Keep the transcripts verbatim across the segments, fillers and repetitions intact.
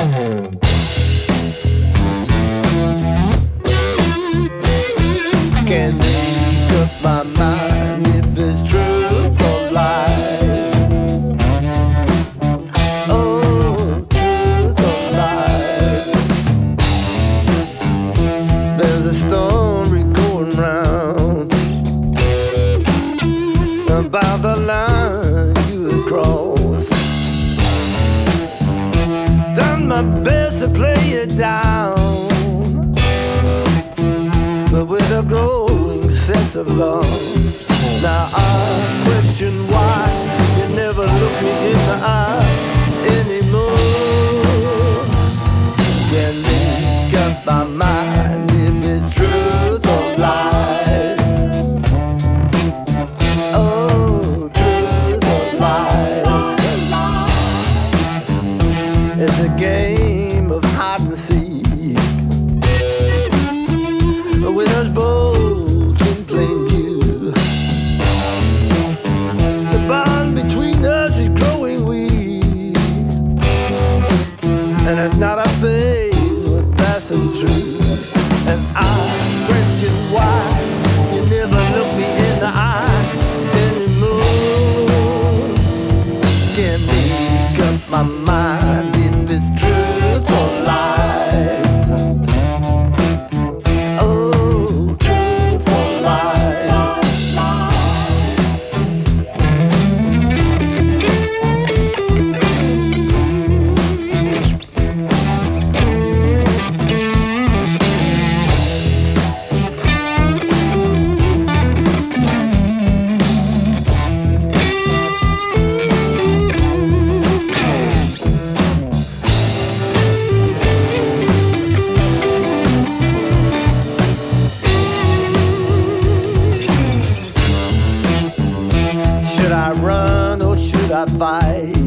Can't make up my mind if it's truth or lies. Oh, truth or lies. There's a story going round about the line you have crossed. Done my best to play it down, but with a growing sense of loss. Now I question why you never look me in the eye anymore. Can't make up my mind if it's truth or lies. Oh, truth or lies. It's a game of hide and seek with us both in plain view. The bond between us is growing weak, and it's not a phase we're passing through. And I question why you never look me in the eye anymore. Can't make up my mind if it's truth or lies. Should I run or should I fight?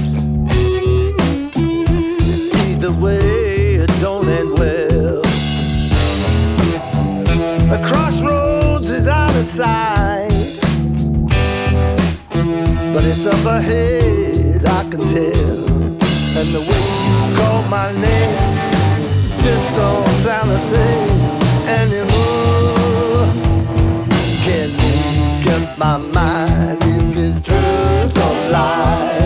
Either way, it don't end well. The crossroads is out of sight, but it's up ahead, I can tell. And the way you call my name just don't sound the same anymore. Can't make up my mind if it's truth or lies.